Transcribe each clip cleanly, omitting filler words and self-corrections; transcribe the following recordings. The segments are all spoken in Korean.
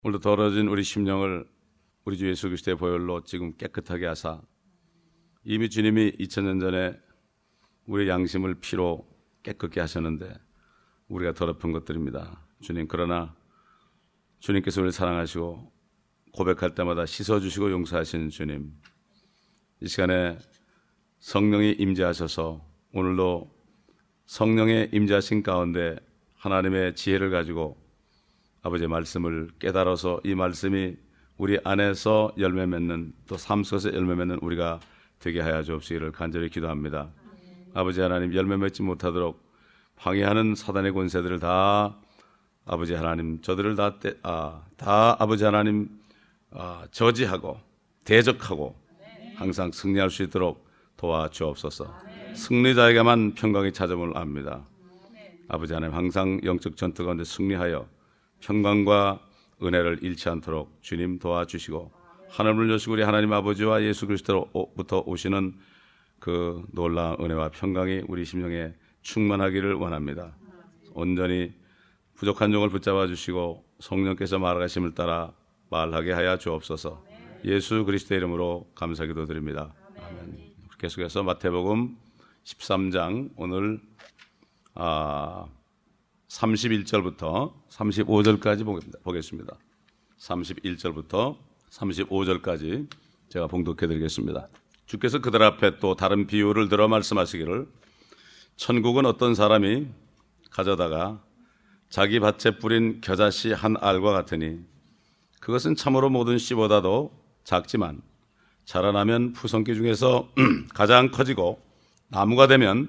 오늘도 더러워진 우리 심령을 우리 주 예수 그리스도의 보혈로 지금 깨끗하게 하사 이미 주님이 2000년 전에 우리의 양심을 피로 깨끗게 하셨는데 우리가 더럽은 것들입니다. 주님, 그러나 주님께서 우리를 사랑하시고 고백할 때마다 씻어주시고 용서하시는 주님, 이 시간에 성령이 임재하셔서 오늘도 성령의 임재하신 가운데 하나님의 지혜를 가지고 아버지의 말씀을 깨달아서 이 말씀이 우리 안에서 열매 맺는, 또 삶 속에서 열매 맺는 우리가 되게 하여 주옵시기를 간절히 기도합니다. 아버지 하나님, 열매 맺지 못하도록 방해하는 사단의 권세들을 다 아버지 하나님, 저들을 다 아버지 하나님 저지하고 대적하고 항상 승리할 수 있도록 도와주옵소서. 승리자에게만 평강이 찾아옴을 압니다. 아버지 하나님, 항상 영적 전투 가운데 승리하여 평강과 은혜를 잃지 않도록 주님 도와주시고, 하늘을 여시고 우리 하나님 아버지와 예수 그리스도로부터 오시는 그 놀라운 은혜와 평강이 우리 심령에 충만하기를 원합니다. 온전히 부족한 종을 붙잡아 주시고 성령께서 말하심을 따라 말하게 하여 주옵소서. 예수 그리스도의 이름으로 감사기도 드립니다. 아멘. 계속해서 마태복음 13장 오늘 31절부터 35절까지 보겠습니다. 31절부터 35절까지 제가 봉독해 드리겠습니다. 주께서 그들 앞에 또 다른 비유를 들어 말씀하시기를, 천국은 어떤 사람이 가져다가 자기 밭에 뿌린 겨자씨 한 알과 같으니, 그것은 참으로 모든 씨보다도 작지만 자라나면 푸성기 중에서 가장 커지고 나무가 되면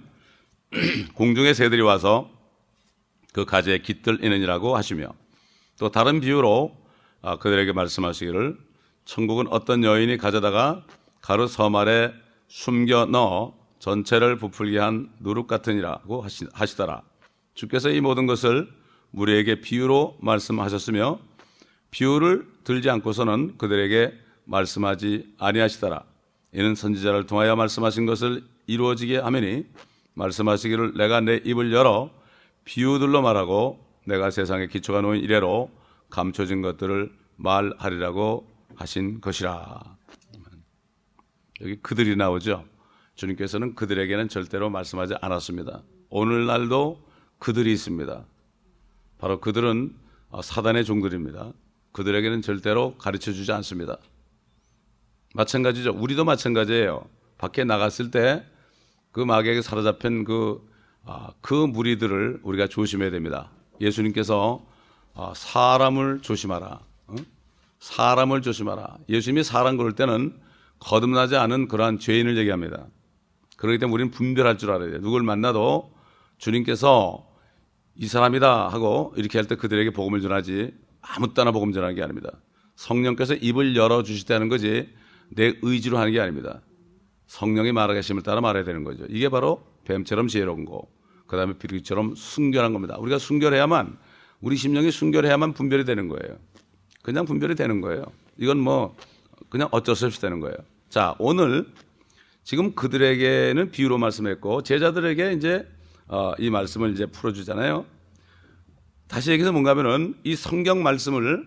공중의 새들이 와서 그 가지에 깃들이느니라고 하시며, 또 다른 비유로 그들에게 말씀하시기를, 천국은 어떤 여인이 가져다가 가루 섬 아래 숨겨 넣어 전체를 부풀게 한 누룩 같으니라고 하시더라. 주께서 이 모든 것을 우리에게 비유로 말씀하셨으며 비유를 들지 않고서는 그들에게 말씀하지 아니하시더라. 이는 선지자를 통하여 말씀하신 것을 이루어지게 하매니, 말씀하시기를 내가 내 입을 열어 비유들로 말하고 내가 세상에 기초가 놓인 이래로 감춰진 것들을 말하리라고 하신 것이라. 여기 그들이 나오죠. 주님께서는 그들에게는 절대로 말씀하지 않았습니다. 오늘날도 그들이 있습니다. 바로 그들은 사단의 종들입니다. 그들에게는 절대로 가르쳐주지 않습니다. 마찬가지죠. 우리도 마찬가지예요. 밖에 나갔을 때 그 마귀에게 사로잡힌 그 무리들을 우리가 조심해야 됩니다. 예수님께서 사람을 조심하라. 사람을 조심하라. 예수님이 사람 그럴 때는 거듭나지 않은 그러한 죄인을 얘기합니다. 그렇기 때문에 우리는 분별할 줄 알아야 돼요. 누굴 만나도 주님께서 이 사람이다 하고 이렇게 할 때 그들에게 복음을 전하지 아무 때나 복음 전하는 게 아닙니다. 성령께서 입을 열어주시다는 거지 내 의지로 하는 게 아닙니다. 성령이 말하심을 따라 말해야 되는 거죠. 이게 바로 뱀처럼 지혜로운 거, 그 다음에 비둘기처럼 순결한 겁니다. 우리가 순결해야만, 우리 심령이 순결해야만 분별이 되는 거예요. 그냥 분별이 되는 거예요. 이건 뭐 그냥 어쩔 수 없이 되는 거예요. 자, 오늘 지금 그들에게는 비유로 말씀했고 제자들에게 이제 이 말씀을 이제 풀어주잖아요. 다시 얘기해서 뭔가 하면은 이 성경 말씀을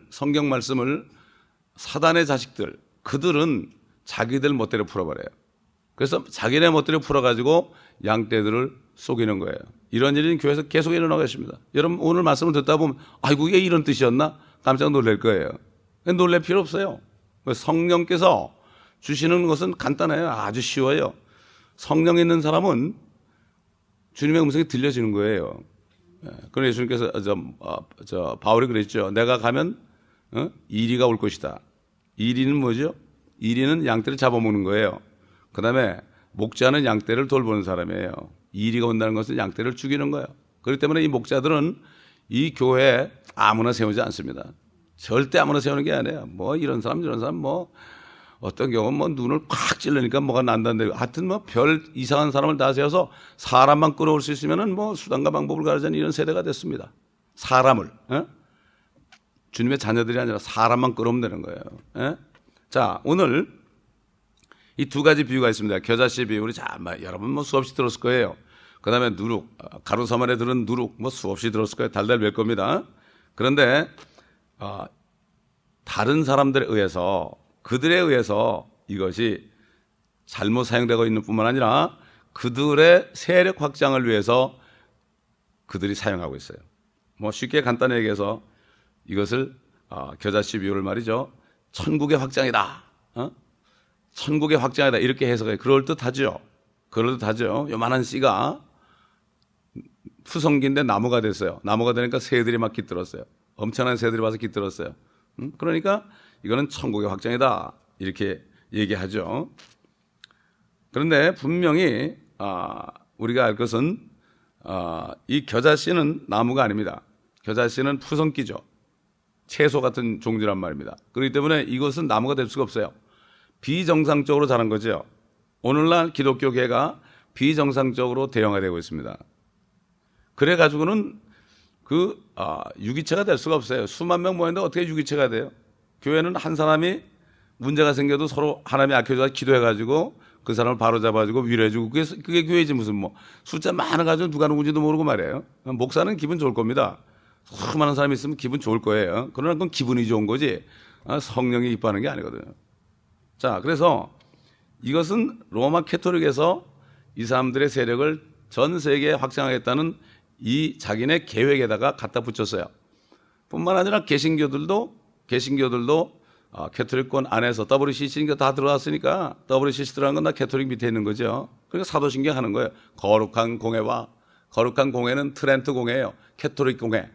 사단의 자식들, 그들은 자기들 멋대로 풀어버려요. 그래서 자기네 멋대로 풀어가지고 양떼들을 속이는 거예요. 이런 일이 교회에서 계속 일어나고 있습니다. 여러분 오늘 말씀을 듣다 보면 아이고 이게 이런 뜻이었나? 깜짝 놀랄 거예요. 놀랄 필요 없어요. 성령께서 주시는 것은 간단해요. 아주 쉬워요. 성령 있는 사람은 주님의 음성이 들려지는 거예요. 그래서 예수님께서 바울이 그랬죠. 내가 가면 이리가 올 것이다. 이리는 뭐죠? 이리는 양떼를 잡아먹는 거예요. 그 다음에 목자는 양떼를 돌보는 사람이에요. 이리가 온다는 것은 양떼를 죽이는 거예요. 그렇기 때문에 이 목자들은 이 교회에 아무나 세우지 않습니다. 절대 아무나 세우는 게 아니에요. 뭐 이런 사람 저런 사람 뭐 어떤 경우는 뭐 눈을 콱 찔르니까 뭐가 난다는데, 하여튼 뭐 별 이상한 사람을 다 세워서 사람만 끌어올 수 있으면은 뭐 수단과 방법을 가르치는 이런 세대가 됐습니다. 사람을 주님의 자녀들이 아니라 사람만 끌어오면 되는 거예요. 자, 오늘 이 두 가지 비유가 있습니다. 겨자씨 비유, 우리 여러분 뭐 수없이 들었을 거예요. 그 다음에 누룩, 가루섬 안에 들은 누룩 뭐 수없이 들었을 거예요. 달달 뵐 겁니다. 그런데 다른 사람들에 의해서, 그들에 의해서 이것이 잘못 사용되고 있는 뿐만 아니라 그들의 세력 확장을 위해서 그들이 사용하고 있어요. 뭐 쉽게 간단히 얘기해서 이것을 겨자씨 비유를 말이죠, 천국의 확장이다, 천국의 확장이다 이렇게 해석해. 그럴듯하죠. 그럴듯하죠. 요만한 씨가 푸성기인데 나무가 됐어요. 나무가 되니까 새들이 막 깃들었어요. 엄청난 새들이 와서 깃들었어요. 그러니까 이거는 천국의 확장이다 이렇게 얘기하죠. 그런데 분명히 우리가 알 것은 이 겨자씨는 나무가 아닙니다. 겨자씨는 푸성기죠. 채소 같은 종류란 말입니다. 그렇기 때문에 이것은 나무가 될 수가 없어요. 비정상적으로 자란 거죠. 오늘날 기독교계가 비정상적으로 대형화되고 있습니다. 그래가지고는 유기체가 될 수가 없어요. 수만 명 모였는데 어떻게 유기체가 돼요? 교회는 한 사람이 문제가 생겨도 서로 하나님이 아껴줘서 기도해가지고 그 사람을 바로 잡아주고 위로해주고 그게 교회지. 무슨 뭐 숫자 많아가지고 누가 누군지도 모르고 말이에요. 목사는 기분 좋을 겁니다. 수많은 사람이 있으면 기분 좋을 거예요. 그러나 그건 기분이 좋은 거지 성령이 기뻐하는 게 아니거든요. 자, 그래서 이것은 로마 캐토릭에서 이 사람들의 세력을 전 세계에 확장하겠다는 이 자기네 계획에다가 갖다 붙였어요. 뿐만 아니라 개신교들도 캐토릭권 안에서 WCC니까 다 들어왔으니까 WCC 들어간 건 다 캐토릭 밑에 있는 거죠. 그러니까 사도신경 하는 거예요. 거룩한 공회와, 거룩한 공회는 트렌트 공회예요. 캐토릭 공회.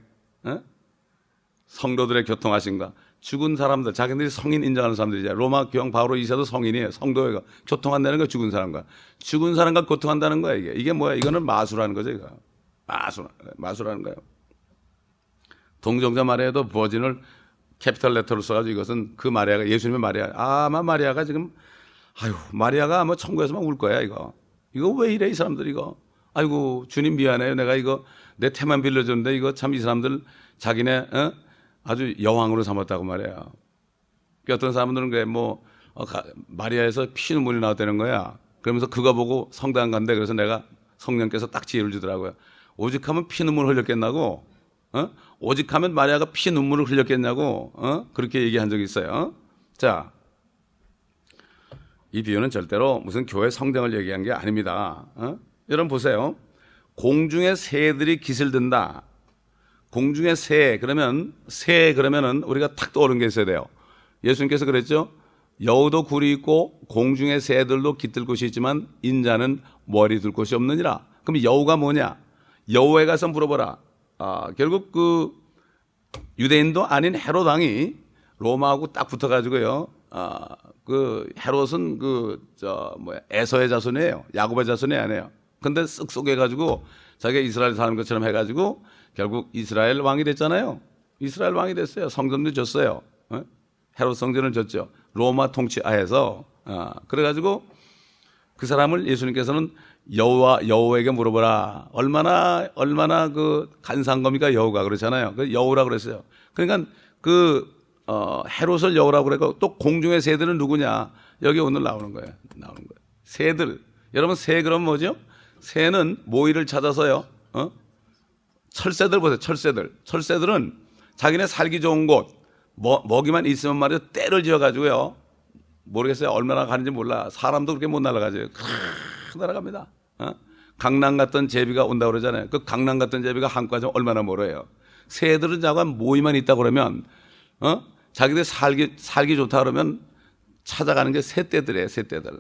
성도들의 교통하심과 죽은 사람들, 자기들이 성인 인정하는 사람들이죠. 로마 교황 바오로 2세도 성인이에요. 성도가 교통한다는 거 죽은 사람과 교통한다는 거야. 이게 뭐야? 이거는 마수라는 거죠. 이거. 마수라는 거예요. 동정자 마리아도 버진을 캐피탈 레터로 써가지고 이것은 그 마리아가 예수님의 마리아. 아마 마리아가 지금 마리아가 아마 천국에서 막 울 거야. 이거 왜 이래 이 사람들 이거. 아이고 주님 미안해요. 내가 이거 내 태만 빌려줬는데 이거 참 이 사람들 자기네 아주 여왕으로 삼았다고 말이야. 어떤 사람들은 그래 마리아에서 피눈물이 나왔다는 거야. 그러면서 그거 보고 성당 간대. 그래서 내가 성령께서 딱 지혜를 주더라고요. 오직하면 피눈물 흘렸겠냐고. 오직하면 마리아가 피눈물을 흘렸겠냐고. 그렇게 얘기한 적이 있어요. 자, 이 비유는 절대로 무슨 교회 성당을 얘기한 게 아닙니다. 여러분 보세요. 공중의 새들이 깃을 든다. 공중의 그러면은 우리가 탁 떠오르는 게 있어야 돼요. 예수님께서 그랬죠. 여우도 굴이 있고 공중의 새들도 깃들 곳이 있지만 인자는 머리 둘 곳이 없느니라. 그럼 여우가 뭐냐? 여우에 가서 물어보라. 결국 그 유대인도 아닌 헤롯 왕이 로마하고 딱 붙어가지고요. 그 헤롯은 에서의 자손이에요. 야곱의 자손이 아니에요. 근데 쓱 속여가지고 자기가 이스라엘 사는 것처럼 해가지고 결국 이스라엘 왕이 됐잖아요. 이스라엘 왕이 됐어요. 성전도 줬어요. 헤롯 성전을 줬죠. 로마 통치 하에서. 그래가지고 그 사람을 예수님께서는 여우에게 물어보라. 얼마나 그 간사한 겁니까 여우가 그렇잖아요. 그 여우라고 그랬어요. 그러니까 헤롯을 여우라고 그랬고 또 공중의 새들은 누구냐? 여기 오늘 나오는 거예요. 새들. 여러분 새 그럼 뭐죠? 새는 모이를 찾아서요. 철새들 보세요. 철새들은 자기네 살기 좋은 곳 먹이만 있으면 말이죠. 떼를 지어가지고요. 모르겠어요. 얼마나 가는지 몰라. 사람도 그렇게 못 날아가죠. 날아갑니다. 강남 갔던 제비가 온다고 그러잖아요. 그 강남 갔던 제비가 한과점 얼마나 멀어요. 새들은 자고 모이만 있다 그러면 자기들 살기 좋다 그러면 찾아가는 게 새떼들이에요. 새떼들.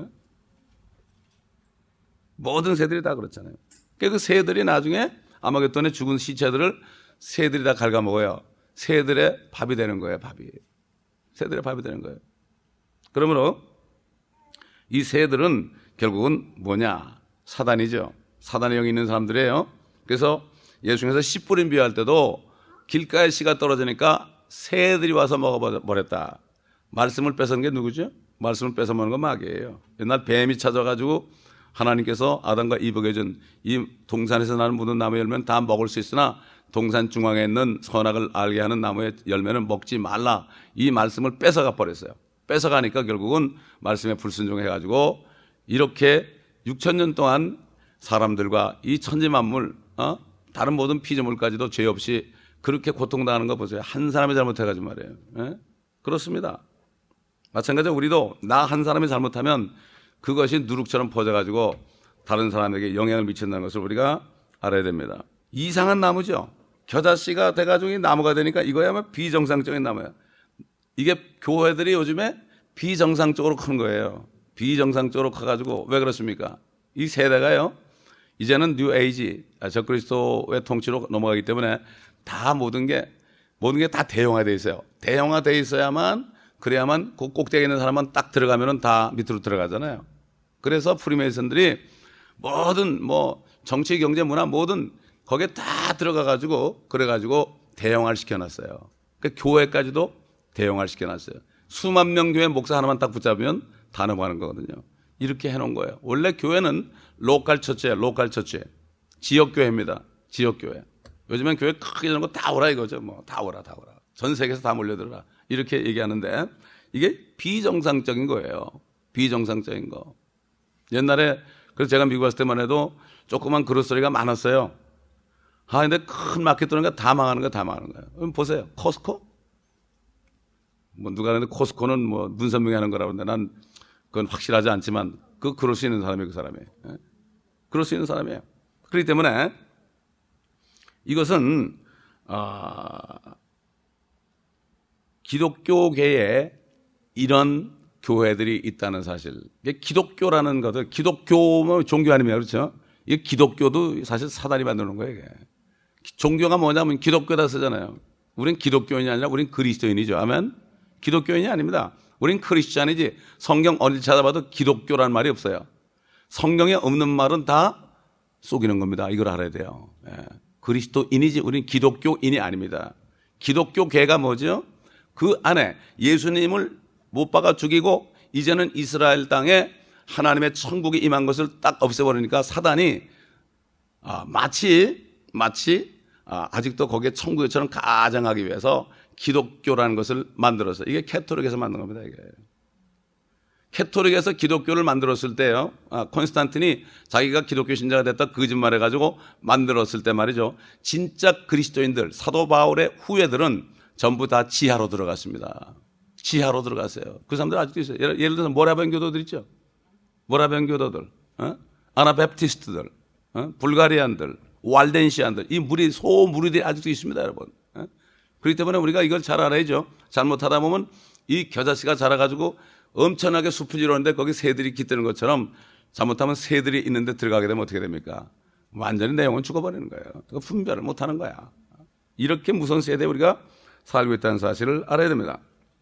모든 새들이 다 그렇잖아요. 그 새들이 나중에 아마겟돈에 죽은 시체들을 새들이 다 갉아먹어요. 새들의 밥이 되는 거예요. 새들의 밥이 되는 거예요. 그러므로 이 새들은 결국은 뭐냐? 사단이죠. 사단의 영이 있는 사람들이에요. 그래서 예수님께서 씨 뿌린 비유할 때도 길가에 씨가 떨어지니까 새들이 와서 먹어버렸다. 말씀을 뺏은 게 누구죠? 말씀을 뺏어 먹는 건 마귀예요. 옛날 뱀이 찾아가지고 하나님께서 아담과 이브에게 준 이 동산에서 나는 모든 나무 열매는 다 먹을 수 있으나 동산 중앙에 있는 선악을 알게 하는 나무의 열매는 먹지 말라. 이 말씀을 뺏어가 버렸어요. 뺏어가니까 결국은 말씀에 불순종해가지고 이렇게 6,000년 동안 사람들과 이 천지만물 다른 모든 피조물까지도 죄 없이 그렇게 고통당하는 거 보세요. 한 사람이 잘못해가지고 말이에요. 그렇습니다. 마찬가지로 우리도 나 한 사람이 잘못하면 그것이 누룩처럼 퍼져가지고 다른 사람에게 영향을 미친다는 것을 우리가 알아야 됩니다. 이상한 나무죠. 겨자씨가 돼가지고 나무가 되니까 이거야말로 비정상적인 나무야. 이게 교회들이 요즘에 비정상적으로 큰 거예요. 비정상적으로 커가지고 왜 그렇습니까? 이 세대가요, 이제는 뉴 에이지, 적그리스도의 통치로 넘어가기 때문에 다 모든 게 다 대형화되어 있어요. 대형화되어 있어야만, 그래야만 그 꼭대기에 있는 사람만 딱 들어가면은 다 밑으로 들어가잖아요. 그래서 프리메이슨들이 모든 정치, 경제, 문화 모든 거기에 다 들어가가지고 그래가지고 대형화를 시켜놨어요. 그러니까 교회까지도 대형화를 시켜놨어요. 수만 명 교회 목사 하나만 딱 붙잡으면 다 넘어가는 거거든요. 이렇게 해놓은 거예요. 원래 교회는 로컬 처치예요. 로컬 처치. 지역교회입니다. 지역교회. 요즘엔 교회 크게 되는 거 다 오라 이거죠. 다 오라. 전 세계에서 다 몰려들어라. 이렇게 얘기하는데 이게 비정상적인 거예요. 비정상적인 거. 옛날에 그래서 제가 미국 갔을 때만 해도 조그만 그릇소리가 많았어요. 근데 큰 마켓 들어오는 거 다 망하는 거예요. 그럼 보세요. 코스코? 누가 하는데 코스코는 눈선명히 하는 거라고 하는데 난 그건 확실하지 않지만 그럴 수 있는 사람이에요, 그 사람이. 그럴 수 있는 사람이에요. 그렇기 때문에 이것은, 기독교계에 이런 교회들이 있다는 사실. 이게 기독교라는 것도, 기독교는 종교 아닙니까? 그렇죠? 이게 기독교도 사실 사단이 만드는 거예요, 이게. 종교가 뭐냐면 기독교다 쓰잖아요. 우린 기독교인이 아니라 우린 그리스도인이죠. 아멘? 기독교인이 아닙니다. 우린 크리스찬이지. 성경 어딜 찾아봐도 기독교라는 말이 없어요. 성경에 없는 말은 다 속이는 겁니다. 이걸 알아야 돼요. 그리스도인이지 우린 기독교인이 아닙니다. 기독교계가 뭐죠? 그 안에 예수님을 못 박아 죽이고 이제는 이스라엘 땅에 하나님의 천국이 임한 것을 딱 없애버리니까 사단이 마치 아직도 거기에 천국처럼 가장하기 위해서 기독교라는 것을 만들어서, 이게 캐토릭에서 만든 겁니다. 이게 캐토릭에서 기독교를 만들었을 때요, 콘스탄틴이 자기가 기독교 신자가 됐다 거짓말해가지고 만들었을 때 말이죠, 진짜 그리스도인들, 사도 바울의 후예들은 전부 다 지하로 들어갔습니다. 지하로 들어갔어요. 그 사람들 아직도 있어요. 예를 들어서 모라벤 교도들 있죠. 모라벤 교도들, 아나베프티스트들, 불가리안들, 왈덴시안들, 이 소무리들이 아직도 있습니다, 여러분. 그렇기 때문에 우리가 이걸 잘 알아야죠. 잘못하다 보면 이 겨자씨가 자라가지고 엄청나게 숲을 이루는데 거기 새들이 깃드는 것처럼 잘못하면 새들이 있는데 들어가게 되면 어떻게 됩니까? 완전히 내용은 죽어버리는 거예요. 분별을 못하는 거야. 이렇게 무서운 세대에 우리가 살고 있다는 사실을 알아야 됩니다.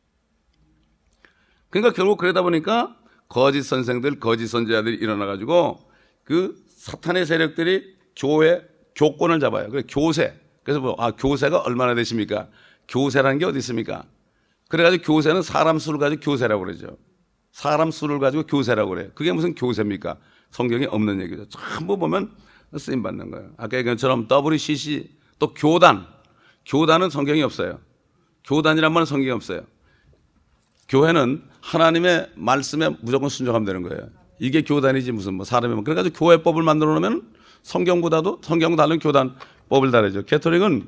그러니까 결국 그러다 보니까 거짓 선생들, 거짓 선지자들이 일어나가지고 그 사탄의 세력들이 교권을 잡아요. 그래서 교세. 그래서 교세가 얼마나 되십니까? 교세라는 게 어디 있습니까? 그래가지고 교세는 사람 수를 가지고 교세라고 그러죠. 사람 수를 가지고 교세라고 그래요. 그게 무슨 교세입니까? 성경에 없는 얘기죠. 전부 보면 쓰임받는 거예요. 아까 얘기한 것처럼 WCC, 또 교단은 성경이 없어요. 교단이란 말은 성경이 없어요. 교회는 하나님의 말씀에 무조건 순종하면 되는 거예요. 이게 교단이지 무슨 사람이. 그래가지고 교회법을 만들어 놓으면 성경보다도 성경 다른 교단법을 다르죠. 캐토릭은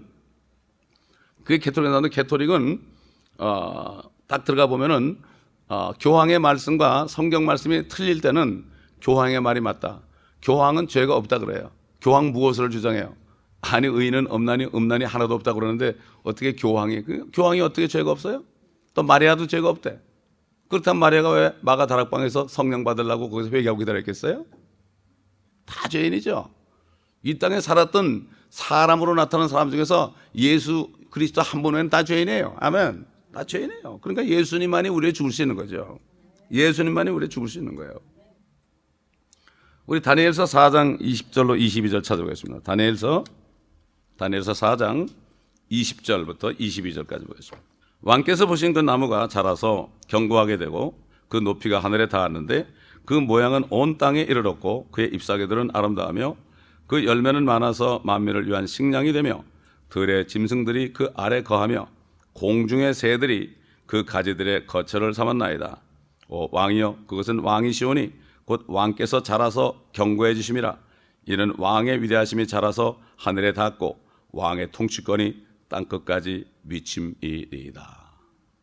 딱 들어가 보면은 교황의 말씀과 성경 말씀이 틀릴 때는 교황의 말이 맞다. 교황은 죄가 없다 그래요. 교황 무엇을 주장해요? 아니 의인은 없나니 하나도 없다 그러는데 어떻게 교황이 어떻게 죄가 없어요? 또 마리아도 죄가 없대. 그렇다면 마리아가 왜 마가 다락방에서 성령 받으려고 거기서 회개하고 기다렸겠어요? 다 죄인이죠. 이 땅에 살았던 사람으로 나타난 사람 중에서 예수 그리스도 한 분 외에는 다 죄인이에요. 아멘. 다 죄인이에요. 그러니까 예수님만이 우리의 죽을 수 있는 거죠. 예수님만이 우리의 죽을 수 있는 거예요. 우리 다니엘서 4장 20절로 22절 찾아보겠습니다. 다니엘서 4장 20절부터 22절까지 보겠습니다. 왕께서 보신 그 나무가 자라서 견고하게 되고 그 높이가 하늘에 닿았는데 그 모양은 온 땅에 이르렀고 그의 잎사귀들은 아름다우며 그 열매는 많아서 만민을 위한 식량이 되며 들의 짐승들이 그 아래 거하며 공중의 새들이 그 가지들의 거처를 삼았나이다. 왕이여 그것은 왕이시오니 곧 왕께서 자라서 견고해지심이라. 이는 왕의 위대하심이 자라서 하늘에 닿고 왕의 통치권이 땅끝까지 미침이니이다.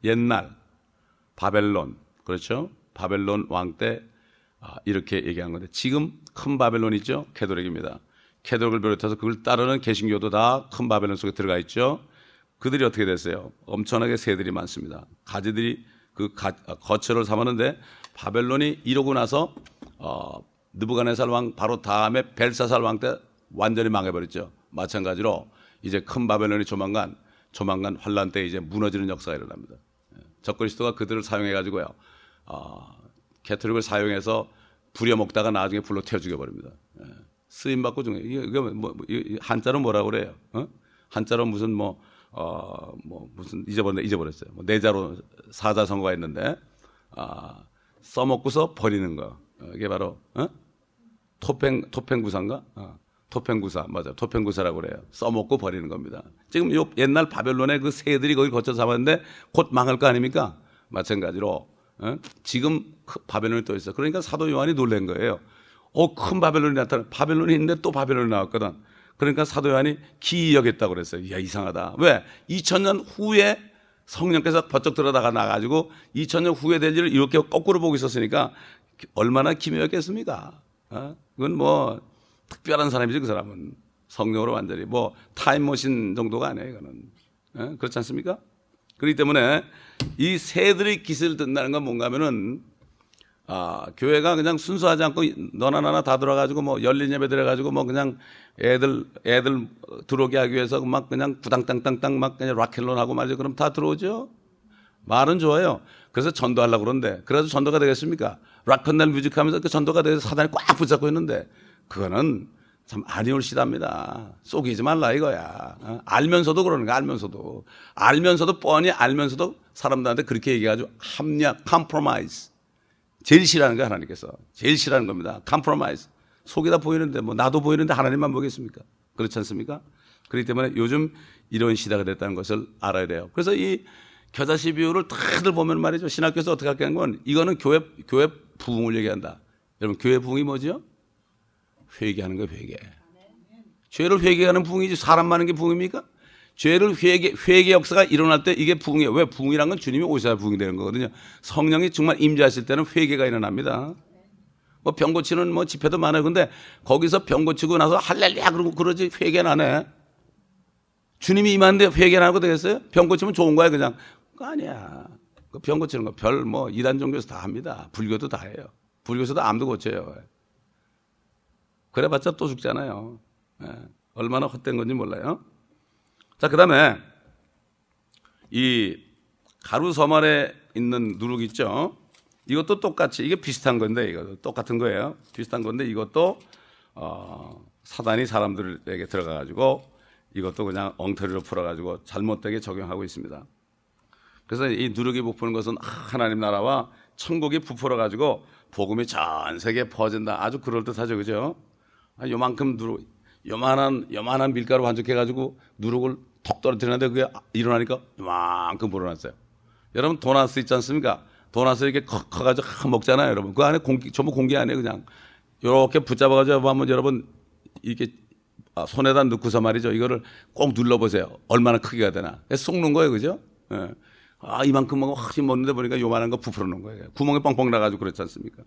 옛날 바벨론, 그렇죠? 바벨론 왕 때 이렇게 얘기한 건데, 지금 큰 바벨론 있죠? 캐톨릭입니다. 캐톨릭을 비롯해서 그걸 따르는 개신교도 다 큰 바벨론 속에 들어가 있죠. 그들이 어떻게 됐어요? 엄청나게 새들이 많습니다. 가지들이 거처를 삼았는데, 바벨론이 이러고 나서 느부갓네살 왕 바로 다음에 벨사살 왕 때 완전히 망해버렸죠. 마찬가지로 이제 큰 바벨론이 조만간 환란 때 이제 무너지는 역사가 일어납니다. 적그리스도가 그들을 사용해 가지고요, 캐톨릭을 사용해서 부려먹다가 나중에 불로 태워 죽여버립니다. 쓰임 받고 중에 이게 한자로 뭐라고 그래요? 한자로 무슨 무슨 잊어버렸어요. 내자로 사자성어가 있는데, 써먹고서 버리는 거. 이게 바로 토팽구사인가? 토팽구사, 맞아. 토팽구사라고 그래요. 써먹고 버리는 겁니다. 지금 옛날 바벨론의 그 새들이 거기 거쳐 잡았는데 곧 망할 거 아닙니까? 마찬가지로 지금 바벨론이 또 있어. 그러니까 사도 요한이 놀란 거예요. 큰 바벨론이 나타나. 바벨론이 있는데 또 바벨론이 나왔거든. 그러니까 사도 요한이 기이 여겼다고 그랬어요. 야, 이상하다. 왜? 2000년 후에 성령께서 버쩍 들어다가 나가지고 2000년 후에 될 일을 이렇게 거꾸로 보고 있었으니까 얼마나 기묘했겠습니까? 그건 뭐 특별한 사람이지. 그 사람은 성령으로 완전히 타임머신 정도가 아니에요. 이거는. 그렇지 않습니까? 그렇기 때문에 이 새들의 기세를 든다는 건 뭔가 하면은, 교회가 그냥 순수하지 않고 너나 나나 다 들어가지고 열린 예배 들어가지고 그냥 애들 들어오게 하기 위해서 막 그냥 부당땅땅땅 막 그냥 락앤롤 하고 말이죠. 그럼 다 들어오죠? 말은 좋아요. 그래서 전도하려고 그러는데, 그래서 전도가 되겠습니까? 락앤롤 뮤직 하면서 그 전도가 돼서 사단이 꽉 붙잡고 있는데, 그거는 참 아니올시답니다. 속이지 말라 이거야. 알면서도 그러는 거야. 알면서도 뻔히 알면서도 사람들한테 그렇게 얘기해가지고 합리화, 컴프로마이즈. 제일 싫어하는 거야, 하나님께서. 제일 싫어하는 겁니다. 컴프로마이즈. 속이다 보이는데 나도 보이는데 하나님만 보겠습니까? 그렇지 않습니까? 그렇기 때문에 요즘 이런 시대가 됐다는 것을 알아야 돼요. 그래서 이 겨자씨 비유를 다들 보면 말이죠. 신학교에서 어떻게 할까 하는 건, 이거는 교회 부흥을 얘기한다. 여러분, 교회 부흥이 뭐죠? 회개하는 거예요, 회개. 죄를 회개하는 부흥이지 사람 많은 게 부흥입니까? 죄를 회개 역사가 일어날 때 이게 부흥이에요. 왜? 부흥이란 건 주님이 오셔야 부흥이 되는 거거든요. 성령이 정말 임재하실 때는 회개가 일어납니다. 병 고치는 집회도 많아요. 근데 거기서 병 고치고 나서 할렐루야 그러고 그러지 회개는 안 해. 주님이 임하는데 회개는 하고 되겠어요? 병 고치면 좋은 거야, 그냥. 그거 아니야. 그 병 고치는 거 이단 종교에서 다 합니다. 불교도 다 해요. 불교에서도 암도 고쳐요. 그래봤자 또 죽잖아요. 얼마나 헛된 건지 몰라요. 자, 그 다음에 이 가루 서말에 있는 누룩 있죠? 이것도 똑같이, 이게 비슷한 건데, 이거 똑같은 거예요. 비슷한 건데, 이것도 사단이 사람들에게 들어가가지고 이것도 그냥 엉터리로 풀어가지고 잘못되게 적용하고 있습니다. 그래서 이 누룩이 부푸는 것은 하나님 나라와 천국이 부풀어가지고 복음이 전 세계에 퍼진다. 아주 그럴듯하죠, 그죠? 요만큼 누룩, 요만한 밀가루 반죽해가지고 누룩을 톡 떨어뜨리는데 그게 일어나니까 요만큼 불어났어요. 여러분, 도나스 있지 않습니까? 도나스 이렇게 커가지고 먹잖아요, 여러분. 그 안에 전부 공기 아니에요, 그냥. 이렇게 붙잡아가지고 한번 여러분 이렇게 손에다 넣고서 말이죠. 이거를 꼭 눌러보세요. 얼마나 크기가 되나. 쏙는 거예요, 그죠? 예. 이만큼 먹는데 보니까 요만한 거 부풀어 놓은 거예요. 구멍이 뻥뻥 나가지고 그렇지 않습니까?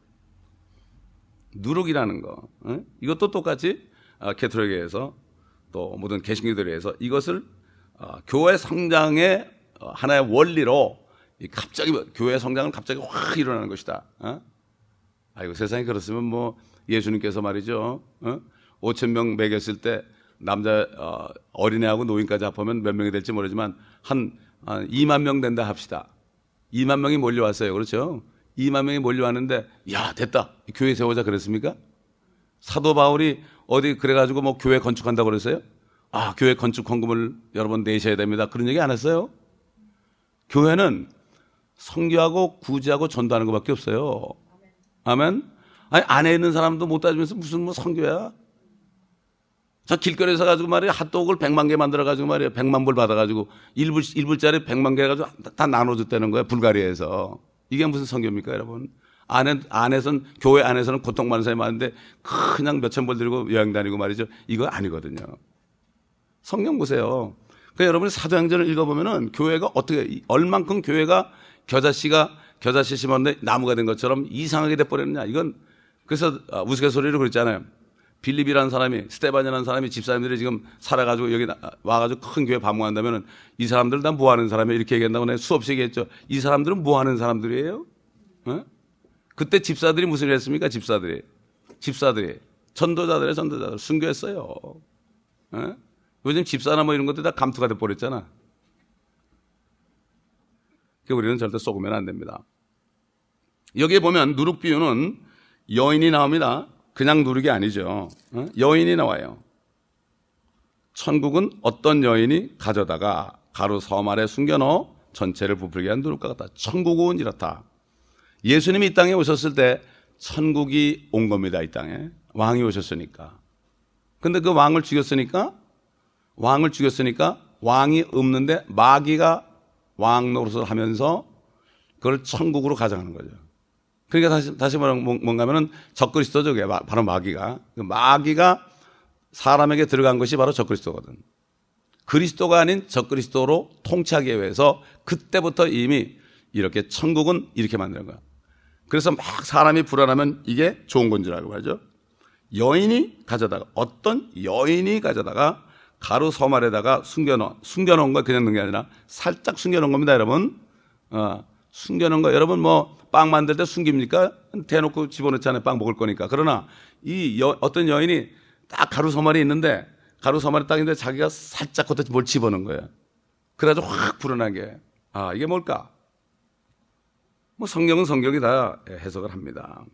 누룩이라는 거. 이것도 똑같이 캐톨릭에서 또 모든 개신교들에서 이것을 교회 성장의 하나의 원리로 갑자기 교회 성장은 갑자기 확 일어나는 것이다. 아이고, 세상이 그렇으면 예수님께서 말이죠. 5,000명 먹였을 때 남자 어린애하고 노인까지 합하면 몇 명이 될지 모르지만 한 2만 명 된다 합시다. 2만 명이 몰려왔어요. 그렇죠? 2만 명이 몰려왔는데 야, 됐다. 교회 세우자 그랬습니까? 사도 바울이 어디 그래가지고 교회 건축한다고 그랬어요? 교회 건축 헌금을 여러분 내셔야 됩니다. 그런 얘기 안 했어요? 교회는 선교하고 구제하고 전도하는 것밖에 없어요. 아멘? 아니, 안에 있는 사람도 못 따지면서 무슨 선교야? 저 길거리에서 가지고 말이에요. 핫도그를 100만 개 만들어가지고 말이에요. 100만 불 받아가지고 1불짜리 100만 개 해가지고 다 나눠줬다는 거예요. 불가리아에서. 이게 무슨 선교입니까, 여러분? 교회 안에서는 고통받는 사람이 많은데 그냥 몇천 불 들고 여행 다니고 말이죠. 이거 아니거든요. 성경 보세요. 그러니까 여러분이 사도행전을 읽어보면은 교회가 어떻게, 얼만큼 교회가 겨자씨 심었는데 나무가 된 것처럼 이상하게 돼버렸느냐. 이건, 그래서 우스갯소리로 그랬잖아요. 빌립이라는 사람이, 스데반이라는 사람이 집사님들이 지금 살아가지고 여기 와가지고 큰 교회 방문한다면은 이 사람들 다 뭐 하는 사람이에요? 이렇게 얘기한다고 내가 수없이 얘기했죠. 이 사람들은 뭐 하는 사람들이에요? 어? 그때 집사들이 무슨 일 했습니까? 집사들이. 전도자들 순교했어요. 어? 요즘 집사나 뭐 이런 것들 다 감투가 돼버렸잖아. 그러니까 우리는 절대 속으면 안 됩니다. 여기에 보면 누룩 비유는 여인이 나옵니다. 그냥 누룩이 아니죠. 어? 여인이 나와요. 천국은 어떤 여인이 가져다가 가루 섬 아래 숨겨넣어 전체를 부풀게 한 누룩과 같다. 천국은 이렇다. 예수님이 이 땅에 오셨을 때 천국이 온 겁니다. 이 땅에 왕이 오셨으니까. 근데 그 왕을 죽였으니까 왕이 없는데 마귀가 왕 노릇을 하면서 그걸 천국으로 가져가는 거죠. 그러니까 다시 뭔가 하면은 적그리스도죠. 그게 바로 마귀가. 마귀가 사람에게 들어간 것이 바로 적그리스도거든. 그리스도가 아닌 적그리스도로 통치하기 위해서 그때부터 이미 이렇게 천국은 이렇게 만드는 거야. 그래서 막 사람이 불안하면 이게 좋은 건 줄 알고 하죠. 어떤 여인이 가져다가 가루 섬 아래다가 숨겨놓은 거 그냥 넣은 게 아니라 살짝 숨겨놓은 겁니다, 여러분. 숨겨놓은 거, 여러분 뭐 빵 만들 때 숨깁니까? 대놓고 집어넣잖아요, 빵 먹을 거니까. 그러나 어떤 여인이 딱 가루 섬 아래 있는데, 가루 섬 아래 딱 있는데 자기가 살짝 걷다 뭘 집어넣은 거예요. 그래가지고 확 불어나게. 이게 뭘까? 뭐 성경은 성경이 다 해석을 합니다.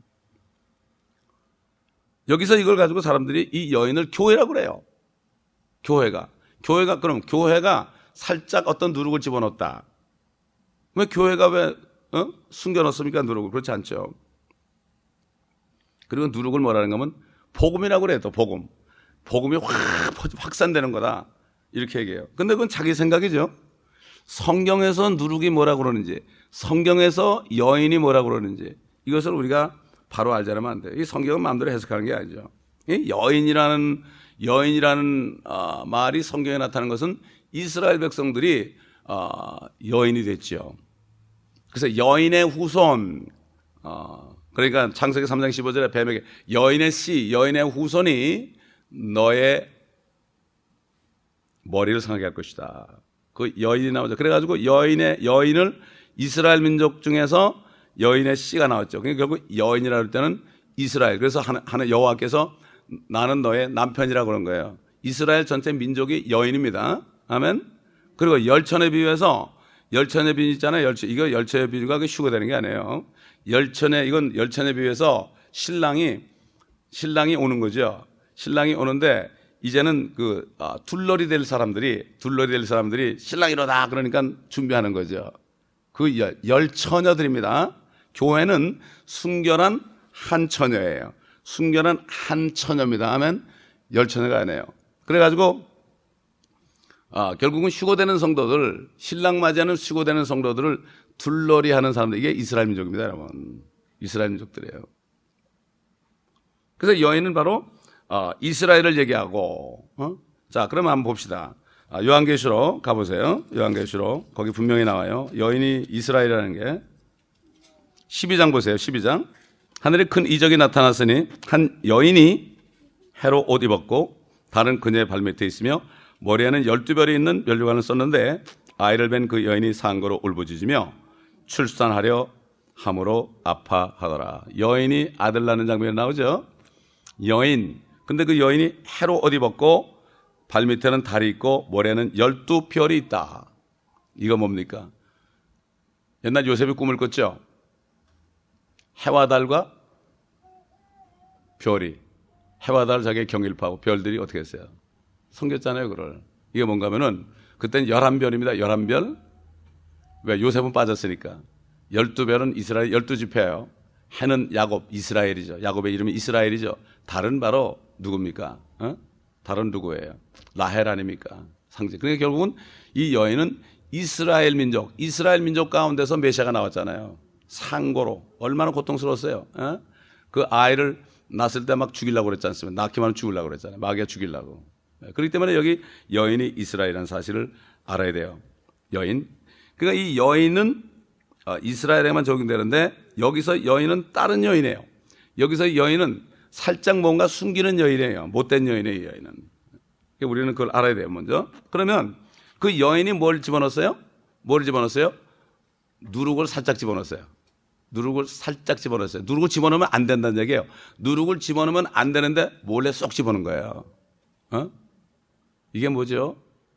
여기서 이걸 가지고 사람들이 이 여인을 교회라고 그래요. 교회가 살짝 어떤 누룩을 집어넣었다. 왜 교회가 숨겨놓습니까? 누룩을. 그렇지 않죠. 그리고 누룩을 뭐라는 거면 복음이라고 그래요. 또 복음이 확산되는 거다 이렇게 얘기해요. 근데 그건 자기 생각이죠. 성경에서 누룩이 뭐라고 그러는지, 성경에서 여인이 뭐라고 그러는지 이것을 우리가 바로 알지 않으면 안 돼요. 이 성경은 마음대로 해석하는 게 아니죠. 이 여인이라는 말이 성경에 나타나는 것은 이스라엘 백성들이 여인이 됐죠. 그래서 여인의 후손, 그러니까 창세기 3장 15절에 뱀에게 여인의 후손이 너의 머리를 상하게 할 것이다. 그 여인이 나오죠. 그래가지고 여인을 이스라엘 민족 중에서 여인의 씨가 나왔죠. 그러니까 결국 여인이라고 할 때는 이스라엘. 그래서 하는 여호와께서 나는 너의 남편이라고 그런 거예요. 이스라엘 전체 민족이 여인입니다. 아멘. 그리고 열천에 비유해서, 열천의 비유 있잖아요. 이거 열천의 비유가 휴거되는 게 아니에요. 이건 열천에 비유해서 신랑이 오는 거죠. 신랑이 오는데 이제는 둘러리 될 사람들이 신랑이로다 그러니까 준비하는 거죠. 그 열처녀들입니다. 교회는 순결한 한 처녀예요. 순결한 한 처녀입니다. 하면 열처녀가 아니에요. 그래가지고 결국은 휴거되는 성도들, 신랑 맞이하는 휴거되는 성도들을 둘러리 하는 사람들, 이게 이스라엘 민족입니다, 여러분. 이스라엘 민족들이에요. 그래서 여인은 바로 이스라엘을 얘기하고, 자, 그러면 한번 봅시다. 요한계시록 가보세요. 요한계시록 거기 분명히 나와요. 여인이 이스라엘이라는 게. 12장 보세요. 12장. 하늘에 큰 이적이 나타났으니 한 여인이 해로 옷 입었고 다른 그녀의 발밑에 있으며 머리에는 12별이 있는 면류관을 썼는데 아이를 뵌 그 여인이 상고로 울부짖으며 출산하려 함으로 아파하더라. 여인이 아들 낳는 장면이 나오죠. 여인. 근데 그 여인이 해로 옷 입었고 발밑에는 달이 있고 머리에는 12별이 있다. 이거 뭡니까? 옛날 요셉이 꿈을 꿨죠. 해와 달과 별이, 해와 달 자기의 경일파하고 별들이 어떻게 했어요? 섬겼잖아요, 그걸. 이게 뭔가 하면은 그때는 11별입니다. 11별. 왜? 요셉은 빠졌으니까. 12별은 이스라엘 12지파예요. 해는 야곱, 이스라엘이죠. 야곱의 이름이 이스라엘이죠. 달은 바로 누굽니까? 달은 누구예요? 라헬 아닙니까? 상징. 그러니까 결국은 이 여인은 이스라엘 민족 가운데서 메시아가 나왔잖아요. 상고로. 얼마나 고통스러웠어요. 그 아이를 낳았을 때 막 죽이려고 그랬지 않습니까? 낳기만 하면 죽이려고 그랬잖아요. 마귀가 죽이려고. 그렇기 때문에 여기 여인이 이스라엘이라는 사실을 알아야 돼요. 여인. 그러니까 이 여인은 이스라엘에만 적용되는데 여기서 여인은 다른 여인이에요. 여기서 여인은 살짝 뭔가 숨기는 여인이에요. 못된 여인이에요, 여인은. 그러니까 우리는 그걸 알아야 돼요, 먼저. 그러면 그 여인이 뭘 집어넣었어요? 뭘 집어넣었어요? 누룩을 살짝 집어넣었어요. 누룩을 살짝 집어넣었어요. 누룩을 집어넣으면 안 된다는 얘기예요. 누룩을 집어넣으면 안 되는데 몰래 쏙 집어넣은 거예요. 이게 뭐죠?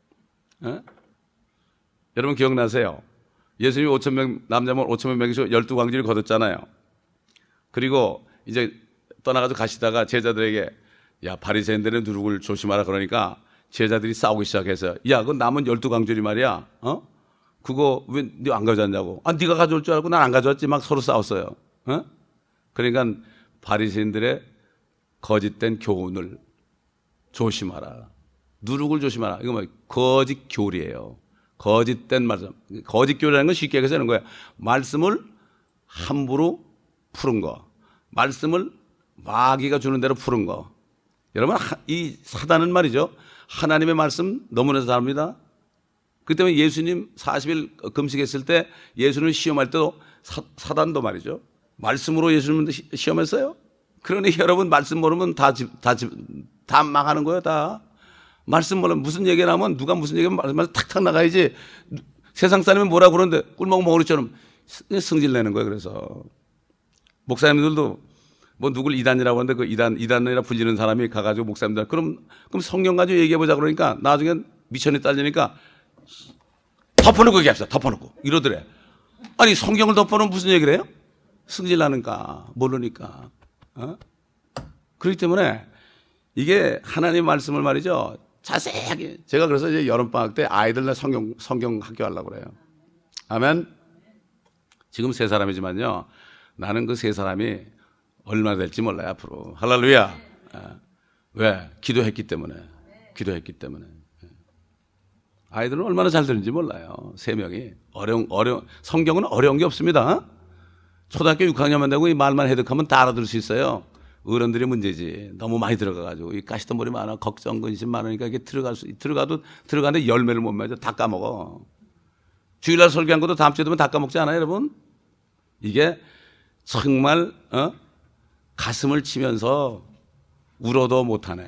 여러분 기억나세요? 예수님이 5,000명, 남자만 5,000명 먹이시고 12광주를 거뒀잖아요. 그리고 이제 떠나가지고 가시다가 제자들에게 야, 바리새인들은 누룩을 조심하라 그러니까 제자들이 싸우기 시작해서 야, 그 남은 12광주리 말이야. 그거 왜 네 안 가져왔냐고. 아, 네가 가져올 줄 알고 난 안 가져왔지. 막 서로 싸웠어요. 그러니까 바리새인들의 거짓된 교훈을 조심하라. 누룩을 조심하라. 이거 뭐 거짓 교리예요. 거짓된 말씀. 거짓 교리라는 건 쉽게 얘기해서 하는 거예요. 말씀을 함부로 푸른 거. 말씀을 마귀가 주는 대로 푸른 거. 여러분, 이 사단은 말이죠. 하나님의 말씀 너무나 잘합니다. 그 때문에 예수님 40일 금식했을 때 예수님을 시험할 때도 사단도 말이죠. 말씀으로 예수님을 시험했어요. 그러니 여러분 말씀 모르면 다 망하는 거예요, 다. 말씀 모르면 무슨 얘기 나면 누가 무슨 얘기하면 말씀 탁탁 나가야지. 세상 사람이 뭐라 그러는데 꿀먹 먹으리처럼 승질 내는 거예요, 그래서. 목사님들도 뭐 누굴 이단이라고 하는데 그 이단이라 불리는 사람이 가가지고 목사님들 그럼 성경 가지고 얘기해보자 그러니까 나중엔 미천이 딸리니까 덮어놓고 얘기합시다. 덮어놓고. 이러더래. 아니, 성경을 덮어놓으면 무슨 얘기를 해요? 승질 나니까, 모르니까. 그렇기 때문에 이게 하나님 말씀을 말이죠. 자세하게. 제가 그래서 이제 여름방학 때 아이들 성경 학교 하려고 그래요. 아멘. 지금 3사람이지만요. 나는 그 3사람이 얼마나 될지 몰라요, 앞으로. 할렐루야. 왜? 기도했기 때문에. 아이들은 얼마나 잘 되는지 몰라요. 3명이. 성경은 어려운 게 없습니다. 초등학교 6학년만 되고 이 말만 해득하면 다 알아들 수 있어요. 어른들이 문제지. 너무 많이 들어가가지고 이 가시덤불이 많아. 걱정, 근심 많으니까 이게 들어가는데 열매를 못 맺어. 다 까먹어. 주일날 설교한 것도 다음 주에 되면 다 까먹지 않아요, 여러분? 이게 정말 가슴을 치면서 울어도 못하네.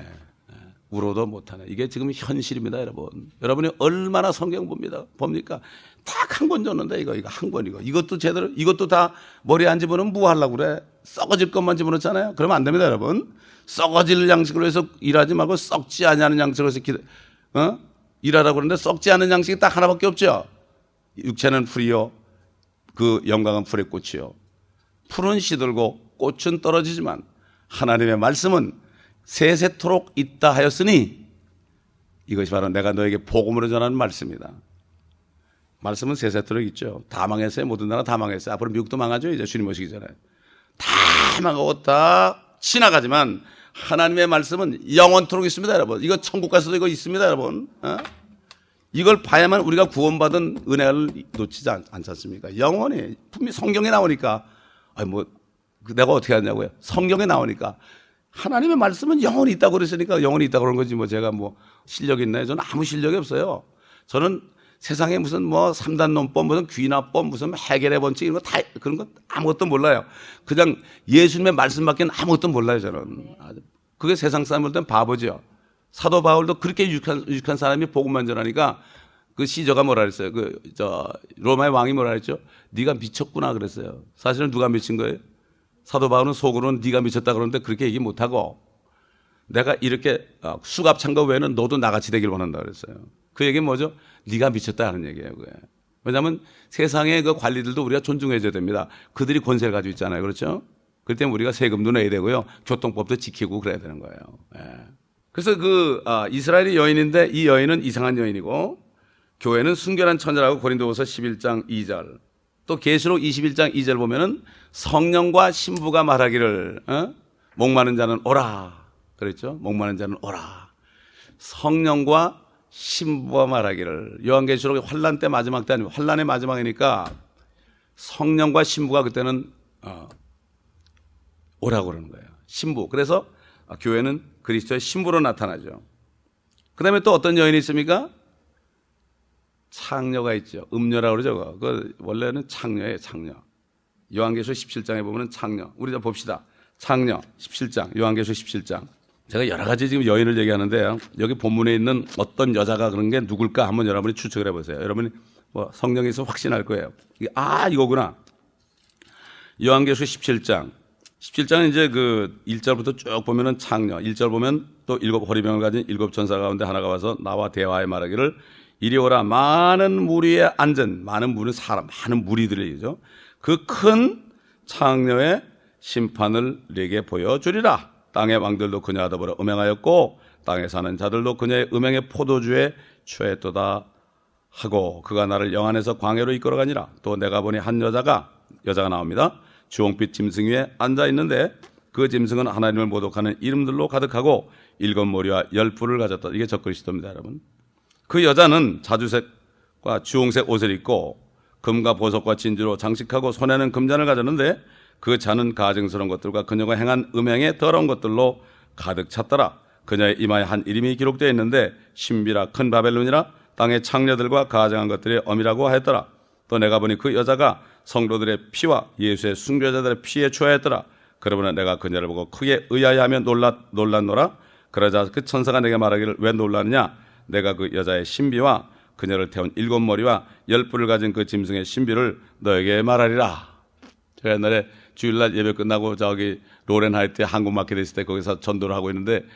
이게 지금 현실입니다, 여러분. 여러분이 얼마나 성경 봅니까? 딱 한 권 줬는데 이거 한 권이고 이것도 제대로 이것도 다 머리에 안 집어넣으면 뭐 하려고 그래? 썩어질 것만 집어넣잖아요. 그러면 안 됩니다, 여러분. 썩어질 양식으로 해서 일하지 말고 썩지 아니하는 양식으로 해서 일하라고 그러는데 썩지 않은 양식이 딱 하나밖에 없죠. 육체는 풀이요, 그 영광은 풀의 꽃이요. 풀은 시들고 꽃은 떨어지지만 하나님의 말씀은 세세토록 있다 하였으니 이것이 바로 내가 너에게 복음으로 전하는 말씀이다. 말씀은 세세토록 있죠. 다 망했어요. 모든 나라 다 망했어요. 앞으로 미국도 망하죠. 이제 주님 오시기 전에. 다 망하고 다 지나가지만 하나님의 말씀은 영원토록 있습니다, 여러분. 이거 천국 가서도 이거 있습니다, 여러분. 이걸 봐야만 우리가 구원받은 은혜를 놓치지 않지 않습니까? 영원히. 분명히 성경에 나오니까. 내가 어떻게 하냐고요. 성경에 나오니까. 하나님의 말씀은 영원히 있다고 그랬으니까 영원히 있다고 그런 거지 제가 실력이 있나요? 저는 아무 실력이 없어요. 저는 세상에 무슨 3단 논법, 무슨 귀납법, 무슨 해결의 법칙 이런 거 다 그런 거 아무것도 몰라요. 그냥 예수님의 말씀밖에 아무것도 몰라요, 저는. 그게 세상 사람들 때는 바보죠. 사도 바울도 그렇게 유익한 사람이 복음만 전하니까 그 시저가 뭐라 그랬어요? 로마의 왕이 뭐라 그랬죠? 네가 미쳤구나 그랬어요. 사실은 누가 미친 거예요? 사도 바울은 속으로는 네가 미쳤다 그러는데 그렇게 얘기 못하고 내가 이렇게 수갑 찬 거 외에는 너도 나같이 되길 원한다 그랬어요. 그 얘기는 뭐죠? 네가 미쳤다 하는 얘기예요. 그게. 왜냐하면 세상의 그 관리들도 우리가 존중해줘야 됩니다. 그들이 권세를 가지고 있잖아요. 그렇죠? 그렇기 때문에 우리가 세금도 내야 되고요. 교통법도 지키고 그래야 되는 거예요. 그래서 이스라엘이 여인인데 이 여인은 이상한 여인이고 교회는 순결한 처녀라고 고린도후서 11장 2절 또 계시록 21장 2절 보면은 성령과 신부가 말하기를 목마른 자는 오라 그랬죠. 목마른 자는 오라. 성령과 신부가 말하기를 요한계시록 환란 때 마지막 때 아니고 환란의 마지막이니까 성령과 신부가 그때는 오라고 그러는 거예요. 신부. 그래서 교회는 그리스도의 신부로 나타나죠. 그 다음에 또 어떤 여인이 있습니까? 창녀가 있죠. 음녀라고 그러죠. 그 원래는 창녀예요, 창녀. 요한계시록 17장에 보면은 창녀. 우리 좀 봅시다. 창녀 17장, 요한계시록 17장. 제가 여러 가지 지금 여인을 얘기하는데요. 여기 본문에 있는 어떤 여자가 그런 게 누굴까 한번 여러분이 추측을 해보세요. 여러분이 뭐 성령에서 확신할 거예요. 이거구나. 요한계시록 17장. 17장은 이제 그 1절부터 쭉 보면은 창녀. 1절 보면 또 7호리병을 가진 7천사 가운데 하나가 와서 나와 대화해 말하기를 이리 오라. 많은 무리에 앉은, 많은 무리 사람, 많은 무리들이죠. 그 큰 창녀의 심판을 네게 보여주리라. 땅의 왕들도 그녀와 더불어 음행하였고 땅에 사는 자들도 그녀의 음행의 포도주에 취했도다 하고 그가 나를 영안에서 광야로 이끌어가니라. 또 내가 보니 한 여자가 나옵니다. 주홍빛 짐승 위에 앉아 있는데 그 짐승은 하나님을 모독하는 이름들로 가득하고 7머리와 10뿔을 가졌다. 이게 적그리스도입니다, 여러분. 그 여자는 자주색과 주홍색 옷을 입고 금과 보석과 진주로 장식하고 손에는 금잔을 가졌는데 그 잔은 가증스러운 것들과 그녀가 행한 음행의 더러운 것들로 가득 찼더라. 그녀의 이마에 한 이름이 기록되어 있는데 신비라 큰 바벨론이라 땅의 창녀들과 가증한 것들의 엄이라고 하였더라. 또 내가 보니 그 여자가 성도들의 피와 예수의 순교자들의 피에 취하였더라. 그러므로 내가 그녀를 보고 크게 의아해하며 놀랐노라. 그러자 그 천사가 내게 말하기를 왜 놀라느냐? 내가 그 여자의 신비와 그녀를 태운 7머리와 10뿔을 가진 그 짐승의 신비를 너에게 말하리라. 제가 옛날에 주일날 예배 끝나고 저기 로렌하이트에 한국마켓에 있을 때 거기서 전도를 하고 있는데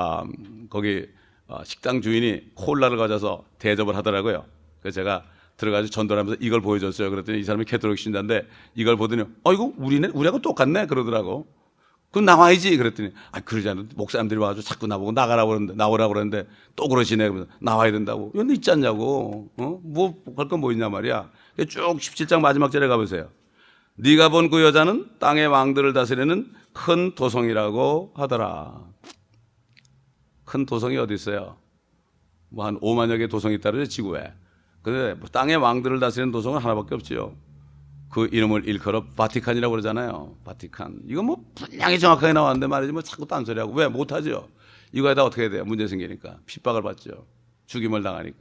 거기 식당 주인이 콜라를 가져서 대접을 하더라고요. 그래서 제가 들어가서 전도를 하면서 이걸 보여줬어요. 그랬더니 이 사람이 캐톨릭 신자인데 이걸 보더니 이거 우리하고 똑같네 그러더라고. 그럼 나와야지 그랬더니 그러지 않는데 목사님들이 와가지고 자꾸 나보고 나오라고 그러는데 또 그러시네. 그러면서 나와야 된다고. 이건 있지 않냐고. 뭐 할 건 뭐 있냐 말이야. 쭉 17장 마지막 절에 가보세요. 네가 본 그 여자는 땅의 왕들을 다스리는 큰 도성이라고 하더라. 큰 도성이 어디 있어요? 뭐 한 5만여 개의 도성이 있다르죠, 지구에. 근데 땅의 왕들을 다스리는 도성은 하나밖에 없지요. 그 이름을 일컬어 바티칸이라고 그러잖아요. 바티칸. 이거 뭐 분량이 정확하게 나왔는데 말이지 뭐 자꾸 딴소리하고. 왜 못하죠? 이거에다 어떻게 해야 돼요? 문제 생기니까. 핍박을 받죠. 죽임을 당하니까.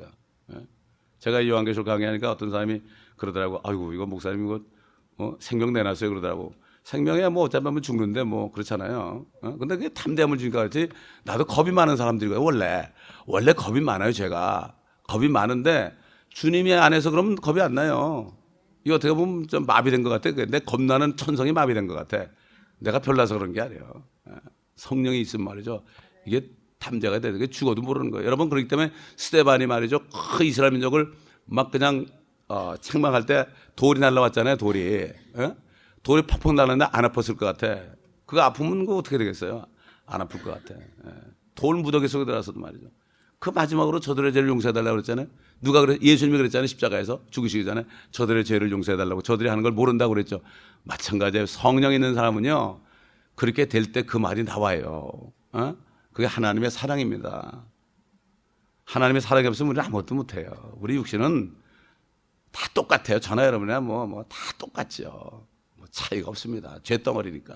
제가 요한계시록 강의하니까 어떤 사람이 그러더라고. 아이고 이거 목사님 이거 생명 내놨어요 그러더라고. 생명이야 뭐 어차피 하면 죽는데 뭐 그렇잖아요. 근데 그게 탐대함을 주니까 그렇지. 나도 겁이 많은 사람들이고요. 원래 겁이 많아요. 제가 겁이 많은데 주님이 안에서 그러면 겁이 안 나요. 이거 어떻게 보면 좀 마비된 것 같아. 내 겁나는 천성이 마비된 것 같아. 내가 별나서 그런 게 아니에요. 성령이 있으면 말이죠. 이게 탐재가 되는 게 죽어도 모르는 거예요. 여러분 그렇기 때문에 스데반이 말이죠. 그 이스라엘 민족을 막 그냥 책망할 때 돌이 날라왔잖아요. 돌이 팍팍 날았는데 안 아팠을 것 같아. 그거 아프면 그거 어떻게 되겠어요? 안 아플 것 같아. 돌 무더기 속에 들어가서도 말이죠. 그 마지막으로 저들의 죄를 용서해달라고 그랬잖아요. 누가 그래? 예수님이 그랬잖아요. 십자가에서 죽으시기 전에 저들의 죄를 용서해달라고. 저들이 하는 걸 모른다고 그랬죠. 마찬가지예요. 성령 있는 사람은요. 그렇게 될 때 그 말이 나와요. 그게 하나님의 사랑입니다. 하나님의 사랑이 없으면 우리는 아무것도 못해요. 우리 육신은 다 똑같아요. 저나 여러분이나 다 똑같죠. 차이가 없습니다. 죄덩어리니까.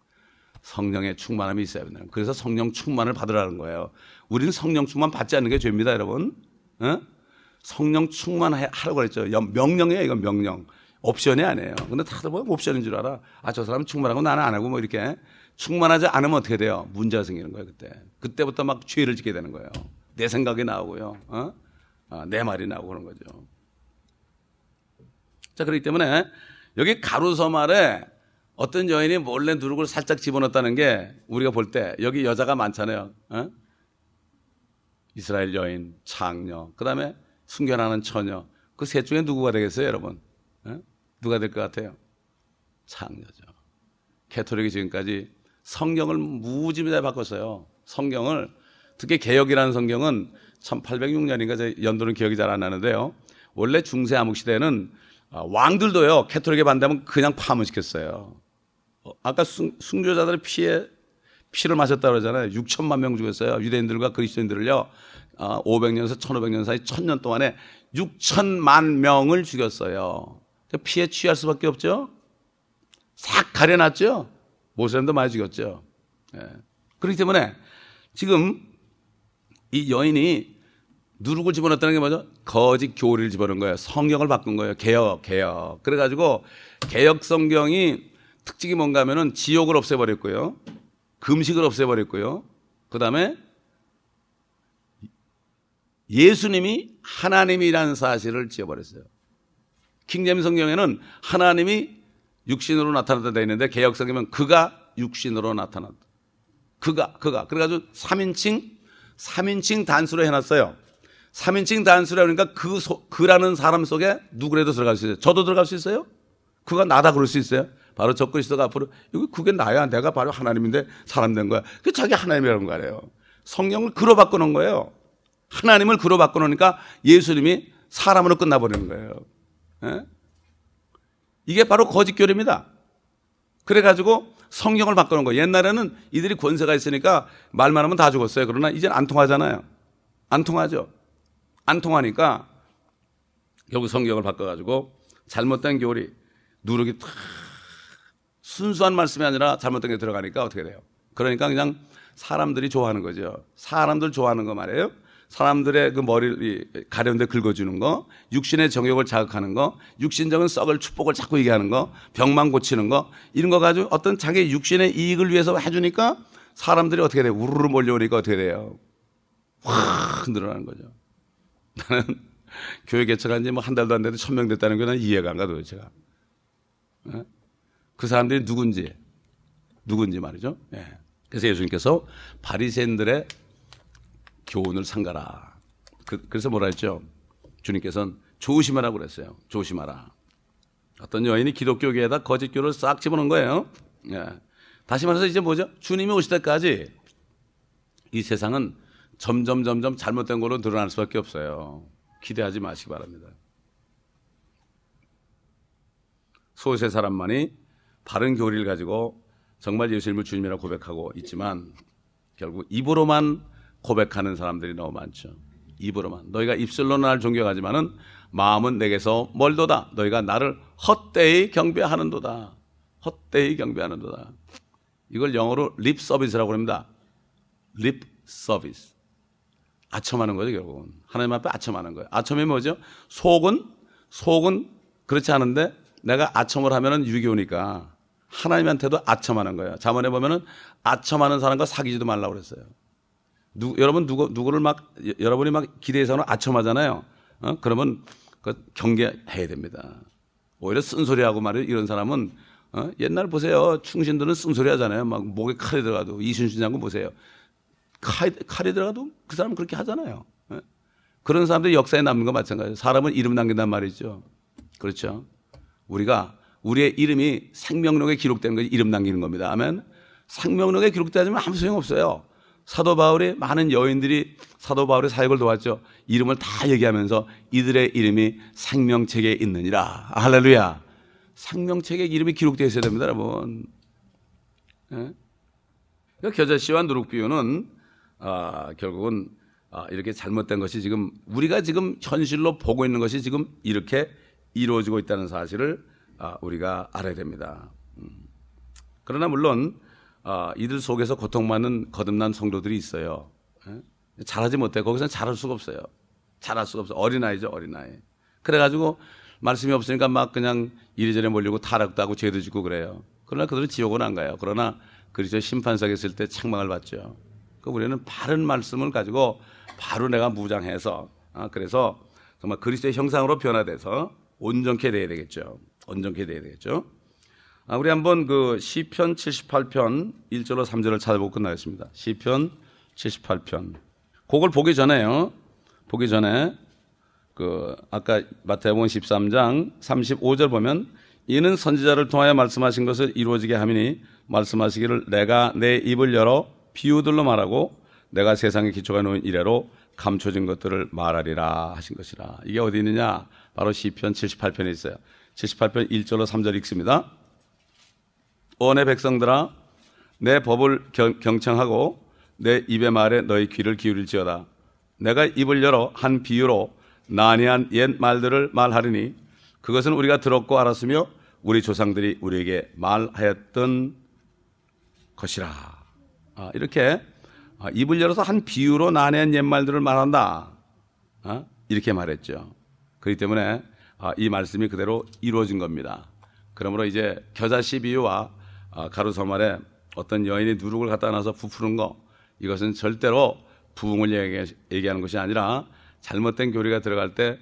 성령의 충만함이 있어야 됩니다. 그래서 성령 충만을 받으라는 거예요. 우리는 성령 충만 받지 않는 게 죄입니다, 여러분. 성령 충만하라고 그랬죠. 명령이에요, 이건 명령. 옵션이 아니에요. 근데 다들 보면 옵션인 줄 알아. 저 사람은 충만하고 나는 안 하고 뭐 이렇게. 충만하지 않으면 어떻게 돼요? 문제가 생기는 거예요, 그때. 그때부터 막 죄를 짓게 되는 거예요. 내 생각이 나오고요. 내 말이 나오고 그런 거죠. 자, 그렇기 때문에 여기 가루서 말에 어떤 여인이 몰래 누룩을 살짝 집어넣었다는 게 우리가 볼 때 여기 여자가 많잖아요. 이스라엘 여인, 창녀, 그 다음에 순결하는 처녀. 그 셋 중에 누구가 되겠어요, 여러분? 누가 될 것 같아요? 창녀죠. 캐톨릭이 지금까지 성경을 무지무지하게 바꿨어요. 성경을, 특히 개역이라는 성경은 1806년인가 연도는 기억이 잘 안 나는데요. 원래 중세 암흑 시대에는 왕들도요, 캐톨릭에 반대하면 그냥 파문시켰어요. 아까 순교자들의 피를 마셨다고 그러잖아요. 6천만 명 죽였어요. 유대인들과 그리스도인들을요, 500년에서 1500년 사이 1000년 동안에 6천만 명을 죽였어요. 피에 취할 수밖에 없죠? 싹 가려놨죠? 모슬렘도 많이 죽였죠. 그렇기 때문에 지금 이 여인이 누룩을 집어넣었다는 게 뭐죠? 거짓 교리를 집어넣은 거예요. 성경을 바꾼 거예요. 개혁. 그래가지고 개혁 성경이 특징이 뭔가 하면은 지옥을 없애버렸고요. 금식을 없애버렸고요. 그 다음에 예수님이 하나님이라는 사실을 지어버렸어요. 킹제임스 성경에는 하나님이 육신으로 나타났다 되어 있는데 개혁 성경은 그가 육신으로 나타났다. 그가. 그래가지고 3인칭 단수로 해놨어요. 3인칭 단수라 그러니까 그라는 사람 속에 누구라도 들어갈 수 있어요. 저도 들어갈 수 있어요? 그가 나다 그럴 수 있어요? 바로 저 그리스도가 앞으로 그게 나야. 내가 바로 하나님인데 사람 된 거야. 그게 자기 하나님이라는 거예요. 성경을 그로 바꿔놓은 거예요. 하나님을 그로 바꿔놓으니까 예수님이 사람으로 끝나버리는 거예요. 예? 이게 바로 거짓 교리입니다. 그래가지고 성경을 바꿔놓은 거예요. 옛날에는 이들이 권세가 있으니까 말만 하면 다 죽었어요. 그러나 이제는 안 통하잖아요. 안 통하죠. 안 통하니까 결국 성경을 바꿔가지고 잘못된 교리, 누룩이 탁 순수한 말씀이 아니라 잘못된 게 들어가니까 어떻게 돼요? 그러니까 그냥 사람들이 좋아하는 거죠. 사람들 좋아하는 거 말이에요. 사람들의 그 머리를 가려운데 긁어주는 거, 육신의 정욕을 자극하는 거, 육신적인 썩을 축복을 자꾸 얘기하는 거, 병만 고치는 거, 이런 거 가지고 어떤 자기 육신의 이익을 위해서 해주니까 사람들이 어떻게 돼요? 우르르 몰려오니까 어떻게 돼요? 확 늘어나는 거죠. 나는 교회 개척한 지 뭐 한 달도 안 돼도 1000명 됐다는 게 난 이해가 안 가, 도대체가. 그 사람들이 누군지 말이죠. 예. 그래서 예수님께서 바리새인들의 교훈을 삼가라. 그래서 뭐라 했죠? 주님께서는 조심하라고 그랬어요. 조심하라. 어떤 여인이 기독교계에다 거짓교를 싹 집어넣은 거예요. 예. 다시 말해서 이제 뭐죠? 주님이 오실 때까지 이 세상은 점점 잘못된 걸로 늘어날 수밖에 없어요. 기대하지 마시기 바랍니다. 소수의 사람만이 바른 교리를 가지고 정말 예수님을 주님이라고 고백하고 있지만 결국 입으로만 고백하는 사람들이 너무 많죠. 입으로만. 너희가 입술로는 나를 존경하지만은 마음은 내게서 멀도다. 너희가 나를 헛되이 경배하는도다. 헛되이 경배하는도다. 이걸 영어로 립 서비스라고 합니다. 립 서비스. 아첨하는 거죠, 결국은. 하나님 앞에 아첨하는 거예요. 아첨이 뭐죠? 속은 그렇지 않은데 내가 아첨을 하면은 유교니까 하나님한테도 아첨하는 거예요. 잠언에 보면은 아첨하는 사람과 사귀지도 말라고 그랬어요. 여러분 누구를 여러분이 막 기대해서는 아첨하잖아요. 그러면 그 경계해야 됩니다. 오히려 쓴소리하고 말이에요. 이런 사람은 옛날 보세요. 충신들은 쓴소리 하잖아요. 막 목에 칼이 들어가도 이순신 장군 보세요. 칼이 들어가도 그 사람은 그렇게 하잖아요. 그런 사람들이 역사에 남는 거 마찬가지예요. 사람은 이름 남긴단 말이죠. 그렇죠. 우리의 이름이 생명록에 기록되는 것이 이름 남기는 겁니다. 아멘. 생명록에 기록되지 않으면 아무 소용없어요. 사도 바울이 많은 여인들이 사도 바울의 사역을 도왔죠. 이름을 다 얘기하면서 이들의 이름이 생명책에 있느니라. 할렐루야. 생명책에 이름이 기록되어 있어야 됩니다, 여러분. 예? 겨자씨와 누룩 비유는 결국은 이렇게 잘못된 것이 지금 우리가 지금 현실로 보고 있는 것이 지금 이렇게 이루어지고 있다는 사실을 우리가 알아야 됩니다. 그러나 물론 이들 속에서 고통받는 거듭난 성도들이 있어요. 잘하지 못해. 거기서는 잘할 수가 없어요. 잘할 수가 없어요. 어린아이죠, 어린아이. 그래가지고 말씀이 없으니까 막 그냥 이리저리 몰리고 타락도 하고 죄도 짓고 그래요. 그러나 그들은 지옥은 안 가요. 그러나 그리스도 심판석에 있을 때 책망을 받죠. 우리는 바른 말씀을 가지고 바로 내가 무장해서 그래서 정말 그리스도의 형상으로 변화돼서 온전케 돼야 되겠죠. 온전케 돼야 되겠죠. 우리 한번 그 시편 78편 1절로 3절을 찾아보고 끝나겠습니다. 시편 78편. 그걸 보기 전에 그 아까 마태복음 13장 35절 보면 이는 선지자를 통하여 말씀하신 것을 이루어지게 하미니 말씀하시기를 내가 내 입을 열어 비유들로 말하고 내가 세상에 기초가 놓인 이래로 감춰진 것들을 말하리라 하신 것이라. 이게 어디 있느냐? 바로 시편 78편에 있어요. 78편 1절로 3절 읽습니다. 오 내 백성들아 내 법을 경청하고 내 입의 말에 너희 귀를 기울일지어다. 내가 입을 열어 한 비유로 난해한 옛 말들을 말하리니 그것은 우리가 들었고 알았으며 우리 조상들이 우리에게 말하였던 것이라. 이렇게 입을 열어서 한 비유로 난해한 옛 말들을 말한다. 이렇게 말했죠. 그렇기 때문에 이 말씀이 그대로 이루어진 겁니다. 그러므로 이제 겨자씨 비유와 가루서말에 어떤 여인이 누룩을 갖다 놔서 부푸는 거, 이것은 절대로 부흥을 얘기하는 것이 아니라 잘못된 교리가 들어갈 때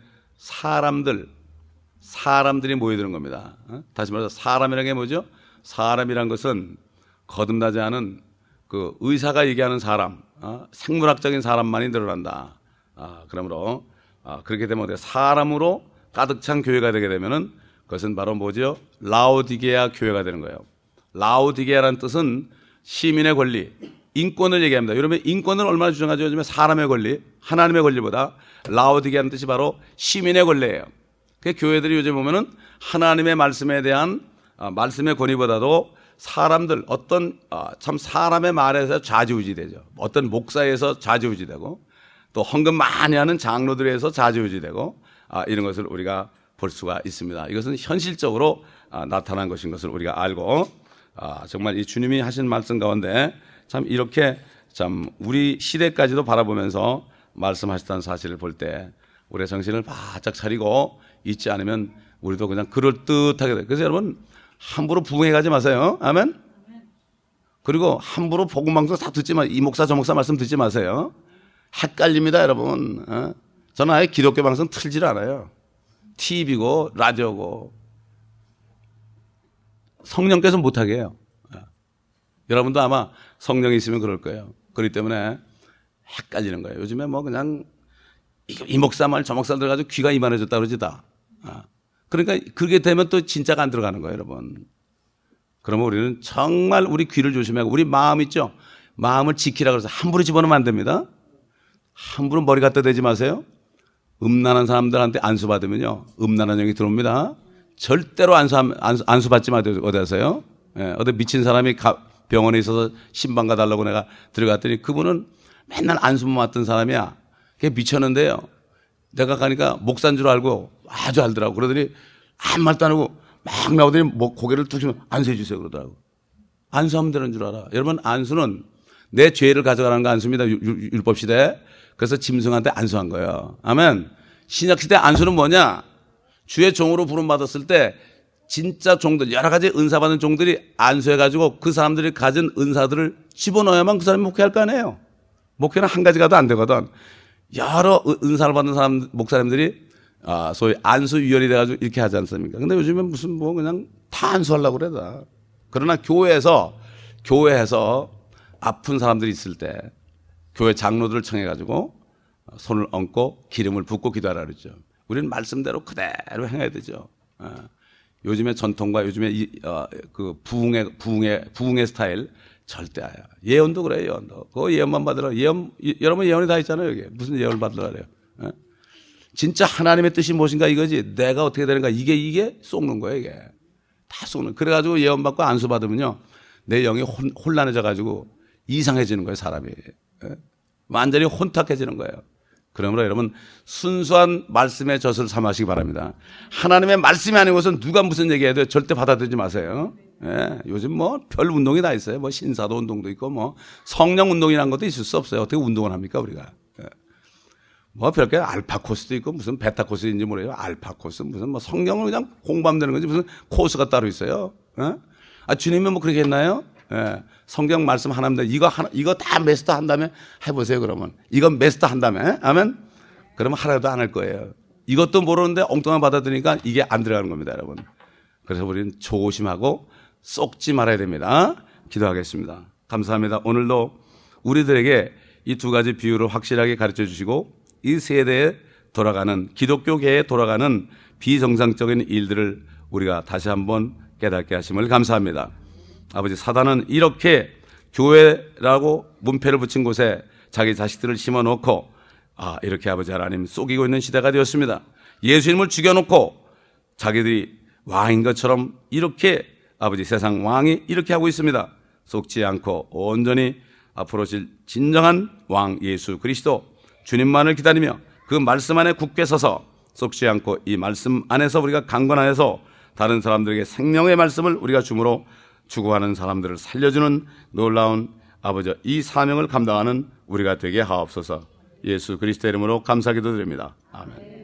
사람들이 모여드는 겁니다. 다시 말해서 사람이라는 게 뭐죠? 사람이란 것은 거듭나지 않은 그 의사가 얘기하는 사람, 생물학적인 사람만이 늘어난다. 그러므로 그렇게 되면 사람으로 가득 찬 교회가 되게 되면은 그것은 바로 뭐죠? 라오디게아 교회가 되는 거예요. 라오디게아라는 뜻은 시민의 권리, 인권을 얘기합니다. 여러분 인권을 얼마나 주장하죠? 요즘에 사람의 권리, 하나님의 권리보다 라오디게아라는 뜻이 바로 시민의 권리예요. 그 교회들이 요즘 보면은 하나님의 말씀에 대한 말씀의 권위보다도 사람들 참 사람의 말에서 좌지우지되죠. 어떤 목사에서 좌지우지되고 또 헌금 많이 하는 장로들에서 좌지우지되고 이런 것을 우리가 볼 수가 있습니다. 이것은 현실적으로 나타난 것인 것을 우리가 알고 정말 이 주님이 하신 말씀 가운데 참 이렇게 참 우리 시대까지도 바라보면서 말씀하셨다는 사실을 볼 때 우리의 정신을 바짝 차리고 있지 않으면 우리도 그냥 그럴듯하게 돼요. 그래서 여러분 함부로 부흥해 가지 마세요. 아멘. 그리고 함부로 복음방송 다 듣지 마. 이 목사 저 목사 말씀 듣지 마세요. 헷갈립니다, 여러분. 저는 아예 기독교 방송 틀질 않아요. TV고 라디오고 성령께서 못하게 해요. 여러분도 아마 성령이 있으면 그럴 거예요. 그렇기 때문에 헷갈리는 거예요. 요즘에 뭐 그냥 이 목사 말 저 목사 들어가지고 귀가 이만해졌다 그러지 다. 그러니까 그렇게 되면 또 진짜가 안 들어가는 거예요, 여러분. 그러면 우리는 정말 우리 귀를 조심하고 우리 마음 있죠? 마음을 지키라 그래서 함부로 집어넣으면 안 됩니다. 함부로 머리 갖다 대지 마세요. 음란한 사람들한테 안수받으면요, 음란한 영이 들어옵니다. 절대로 안수받지 마세요. 어디 하세요? 어디 미친 사람이 병원에 있어서 신방가 달라고 내가 들어갔더니 그분은 맨날 안수만 맞던 사람이야. 그게 미쳤는데요. 내가 가니까 목사인 줄 알고 아주 알더라고. 그러더니 아무 말도 안 하고 막 나오더니 고개를 툭 치면 안수해 주세요 그러더라고. 안수하면 되는 줄 알아. 여러분 안수는 내 죄를 가져가는 거 안수입니다. 율법시대. 그래서 짐승한테 안수한 거예요. 아멘. 신약시대 안수는 뭐냐? 주의 종으로 부름받았을 때 진짜 종들, 여러 가지 은사 받은 종들이 안수해가지고 그 사람들이 가진 은사들을 집어넣어야만 그 사람이 목회할 거 아니에요. 목회는 한 가지 가도 안 되거든. 여러 은사를 받는 목사님들이 소위 안수위원이 돼가지고 이렇게 하지 않습니까? 근데 요즘에 무슨 뭐 그냥 다 안수하려고 그래 다. 그러나 교회에서 아픈 사람들이 있을 때 교회 장로들을 청해가지고 손을 얹고 기름을 붓고 기도하라 그러죠. 우리는 말씀대로 그대로 행해야 되죠. 요즘의 전통과 요즘의 그 부흥의 스타일 절대 아야. 예언도 그래요, 예언도. 그 예언만 받으라. 여러분 예언이 다 있잖아요, 여기. 무슨 예언을 받으라 그래요. 진짜 하나님의 뜻이 무엇인가 이거지. 내가 어떻게 되는가 이게 속는 거예요, 이게. 다 속는. 그래가지고 예언 받고 안수 받으면요, 내 영이 혼란해져가지고 이상해지는 거예요, 사람이. 완전히 혼탁해지는 거예요. 그러므로 여러분 순수한 말씀의 젖을 삼으시기 바랍니다. 하나님의 말씀이 아닌 것은 누가 무슨 얘기해도 절대 받아들이지 마세요. 요즘 뭐 별 운동이 다 있어요. 뭐 신사도 운동도 있고 뭐 성령 운동이라는 것도 있을 수 없어요. 어떻게 운동을 합니까 우리가? 뭐 별게 알파 코스도 있고 무슨 베타 코스인지 모르겠어요. 알파 코스 무슨 뭐 성경을 그냥 공부하면 되는 거지 무슨 코스가 따로 있어요. 주님이 뭐 그렇게 했나요? 성경 말씀 하나입니다. 이거 다 메스터 한 다음에 해보세요, 그러면. 이건 메스터 한 다음에. 아멘? 그러면 하나도 안 할 거예요. 이것도 모르는데 엉뚱한 받아들이니까 이게 안 들어가는 겁니다, 여러분. 그래서 우리는 조심하고 쏙지 말아야 됩니다. 기도하겠습니다. 감사합니다. 오늘도 우리들에게 이 두 가지 비유를 확실하게 가르쳐 주시고 이 세대에 돌아가는, 기독교계에 돌아가는 비정상적인 일들을 우리가 다시 한번 깨닫게 하심을 감사합니다. 아버지, 사단은 이렇게 교회라고 문패를 붙인 곳에 자기 자식들을 심어놓고 이렇게 아버지 하나님 속이고 있는 시대가 되었습니다. 예수님을 죽여놓고 자기들이 왕인 것처럼 이렇게 아버지 세상 왕이 이렇게 하고 있습니다. 속지 않고 온전히 앞으로 오실 진정한 왕 예수 그리스도 주님만을 기다리며 그 말씀 안에 굳게 서서 속지 않고 이 말씀 안에서 우리가 강건하여서 다른 사람들에게 생명의 말씀을 우리가 주므로 추구하는 사람들을 살려주는 놀라운 아버지 이 사명을 감당하는 우리가 되게 하옵소서. 예수 그리스도의 이름으로 감사기도 드립니다. 아멘.